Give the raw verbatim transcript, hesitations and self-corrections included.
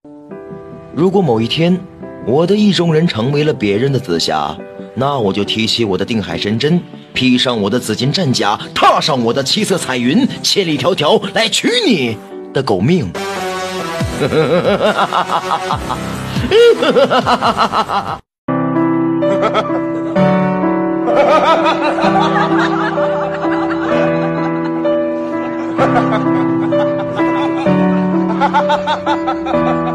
如果某一天我的意中人成为了别人的紫霞，那我就提起我的定海神针，披上我的紫金战甲，踏上我的七色彩云，千里迢迢来取你的狗命。 哈哈哈哈哈！